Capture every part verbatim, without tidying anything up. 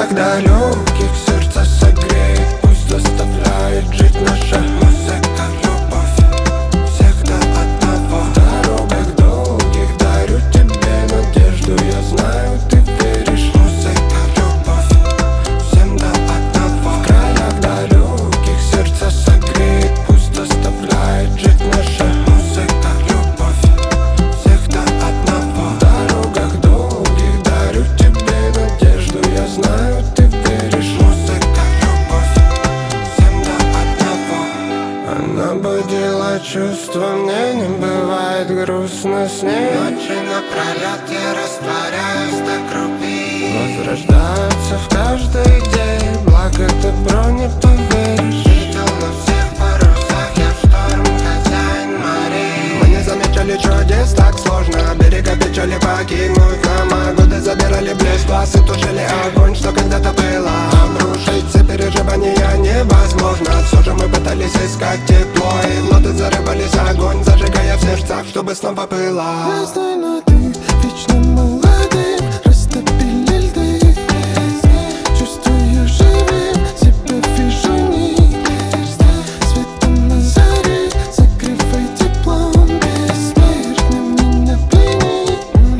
краях далеких сердце согреет, пусть заставляет жить наша музыка. Любовь всех до одного. В дорогах долгих дарю тебе надежду, я знаю, ты веришь. Музыка, любовь всем до одного. В краях далеких сердце согреет, пусть заставляет жить наша музыка. Любовь всех до одного. В дорогах долгих дарю тебе надежду, я знаю, ты веришь. Музыка, любовь всем до одного. Она будила чувства, мне не бывает грустно с ней. Ночи напролет я растворяюсь до крови, возрождается в каждый день. Благо добро не поверишь. Видел на всех парусах, я в шторм хозяин морей. Мы не замечали чудес, так сложно берега печали покинуть нам. А годы забирали блеск глаз и тушили огонь, что когда-то было. Обрушиться переживания невозможно. Все же мы пытались искать тепло, и ноты зарывались огонь, зажигая в сердцах, чтобы снова пылало. Разной ноты, вечно молодым, растопили льды. Чувствую живым, себя вижу ниже. Светом на заре, согревай теплом бессмертным. Меня плени,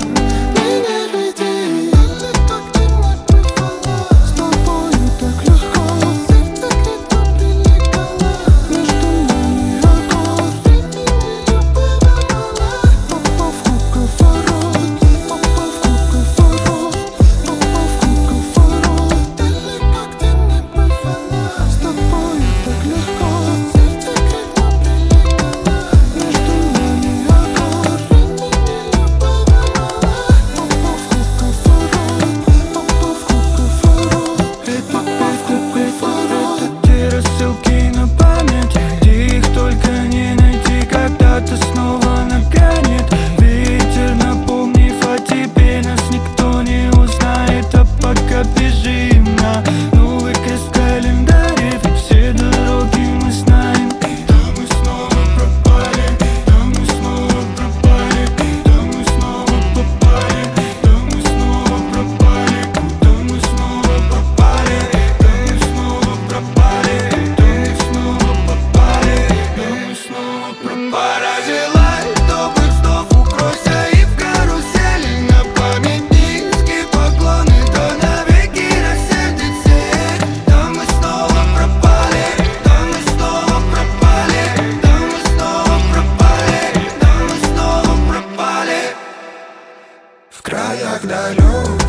меня веди далеко, где не бывало. С тобою так легко, сердце крепко прилегало. Между нами огонь, времени любого мало. Попал в круговорот, попал в круговорот, попал в круговорот. Далеко, где не бывало. С тобою так легко, сердце крепко прилегало. Между нами огонь, времени любого мало. Попал в круговорот, попал в круговорот, попал в круговорот. Это те рассылки на память, где их только не найти. Когда-то снова нагрянет ветер, напомнив о тебе. Нас никто не узнает, а пока бежим на новый крест в календаре. Ведь все дороги мы знаем. Да мы снова пропали, да мы снова пропали, да мы снова попали, да мы снова пропали, да мы снова попали, да мы снова пропали, да мы снова попали, да мы снова пропали. Пора желать добрых снов, укройся и в карусели. На память низкие поклоны, да навеки рассердит всех. Да мы снова пропали, да мы снова пропали, да мы снова пропали, да мы снова пропали. В краях далеких